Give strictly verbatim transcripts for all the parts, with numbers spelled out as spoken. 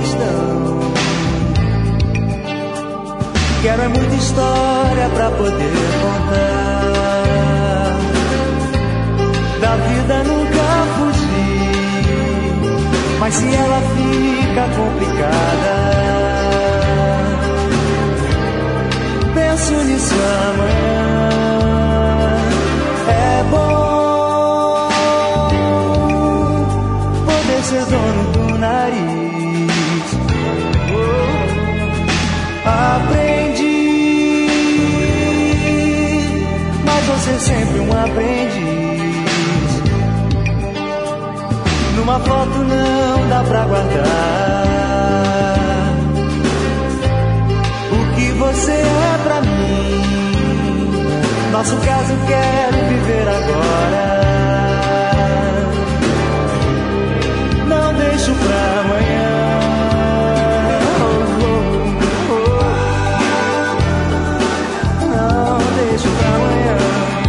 questão. Quero é muita história pra poder contar. Da vida nunca fugi, mas se ela fica complicada, penso nisso amanhã. É bom poder ser dono do nariz. Oh, aprendi, mas você sempre um aprendiz. Numa foto não dá pra guardar o que você é pra mim. Nosso caso quero viver agora. Não deixo pra amanhã. Oh, oh, oh. Não deixo pra amanhã.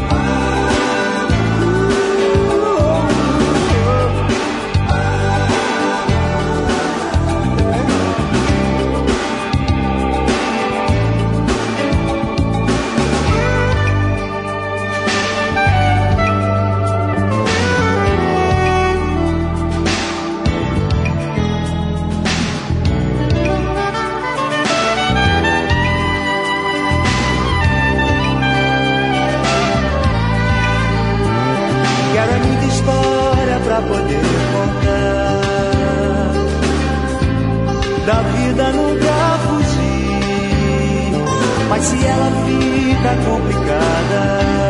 Pra poder contar. Da vida nunca fugi, mas se ela fica complicada,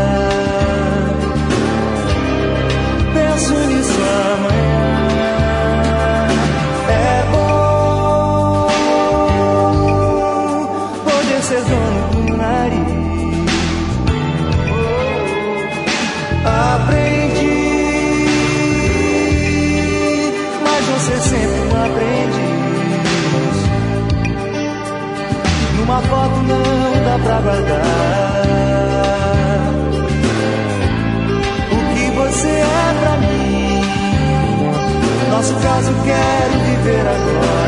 penso nisso amanhã. É bom poder ser dono do nariz. Aprendi, você sempre um aprendiz. Numa foto não dá pra guardar o que você é pra mim. Nosso caso quero viver agora.